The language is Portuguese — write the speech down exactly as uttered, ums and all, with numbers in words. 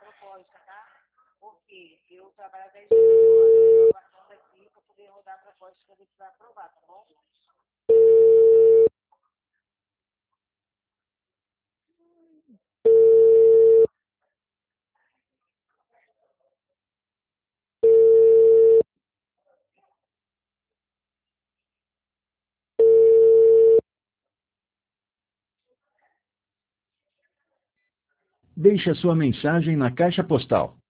proposta, tá? Porque eu trabalho dez dias eu estou aguardando aqui para poder rodar a proposta que a gente vai aprovar, tá bom? Deixe a sua mensagem na caixa postal